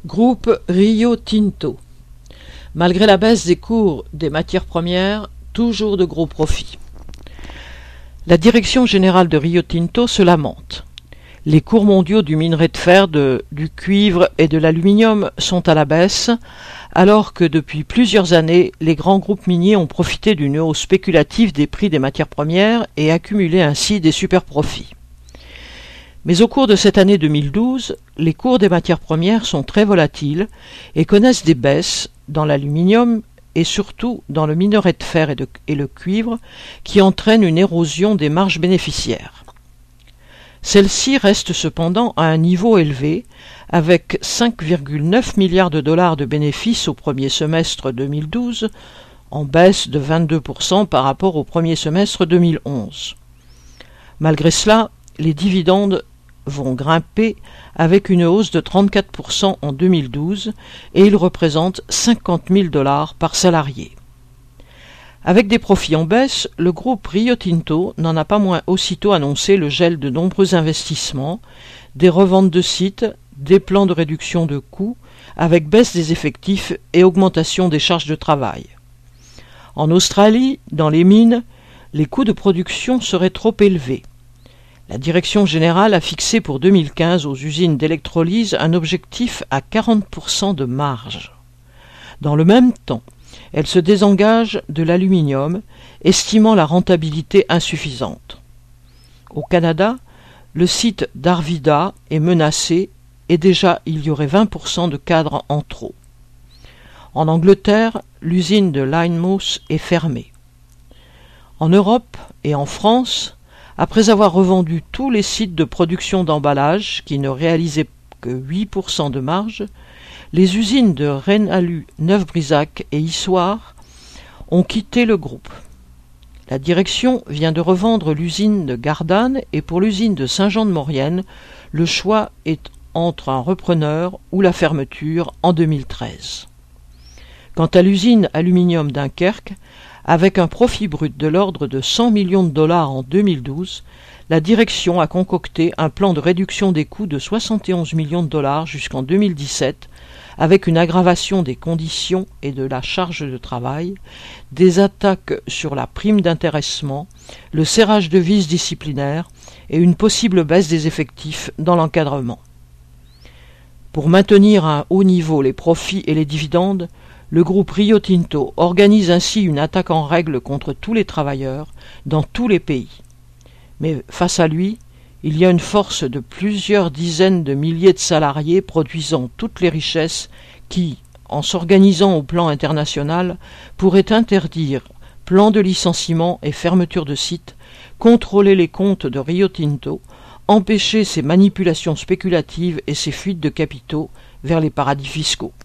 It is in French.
Groupe Rio Tinto. Malgré la baisse des cours des matières premières, toujours de gros profits. La direction générale de Rio Tinto se lamente. Les cours mondiaux du minerai de fer, du cuivre et de l'aluminium sont à la baisse, alors que depuis plusieurs années, les grands groupes miniers ont profité d'une hausse spéculative des prix des matières premières et accumulé ainsi des superprofits. Mais au cours de cette année 2012, les cours des matières premières sont très volatiles et connaissent des baisses dans l'aluminium et surtout dans le minerai de fer et le cuivre qui entraînent une érosion des marges bénéficiaires. Celle-ci reste cependant à un niveau élevé, avec 5,9 milliards de dollars de bénéfices au premier semestre 2012, en baisse de 22% par rapport au premier semestre 2011. Malgré cela, les dividendes vont grimper avec une hausse de 34% en 2012 et ils représentent 50 000 dollars par salarié. Avec des profits en baisse, le groupe Rio Tinto n'en a pas moins aussitôt annoncé le gel de nombreux investissements, des reventes de sites, des plans de réduction de coûts, avec baisse des effectifs et augmentation des charges de travail. En Australie, dans les mines, les coûts de production seraient trop élevés. La direction générale a fixé pour 2015 aux usines d'électrolyse un objectif à 40% de marge. Dans le même temps, elle se désengage de l'aluminium, estimant la rentabilité insuffisante. Au Canada, le site d'Arvida est menacé et déjà il y aurait 20% de cadres en trop. En Angleterre, l'usine de Lynmouth est fermée. En Europe et en France, après avoir revendu tous les sites de production d'emballage qui ne réalisaient que 8% de marge, les usines de Renalu, Neuf-Brisach et Issoire ont quitté le groupe. La direction vient de revendre l'usine de Gardanne et pour l'usine de Saint-Jean-de-Maurienne, le choix est entre un repreneur ou la fermeture en 2013. Quant à l'usine Aluminium Dunkerque, avec un profit brut de l'ordre de 100 millions de dollars en 2012, la direction a concocté un plan de réduction des coûts de 71 millions de dollars jusqu'en 2017, avec une aggravation des conditions et de la charge de travail, des attaques sur la prime d'intéressement, le serrage de vis disciplinaire et une possible baisse des effectifs dans l'encadrement. Pour maintenir à un haut niveau les profits et les dividendes, le groupe Rio Tinto organise ainsi une attaque en règle contre tous les travailleurs dans tous les pays. Mais face à lui, il y a une force de plusieurs dizaines de milliers de salariés produisant toutes les richesses qui, en s'organisant au plan international, pourraient interdire plans de licenciement et fermeture de sites, contrôler les comptes de Rio Tinto, empêcher ses manipulations spéculatives et ses fuites de capitaux vers les paradis fiscaux.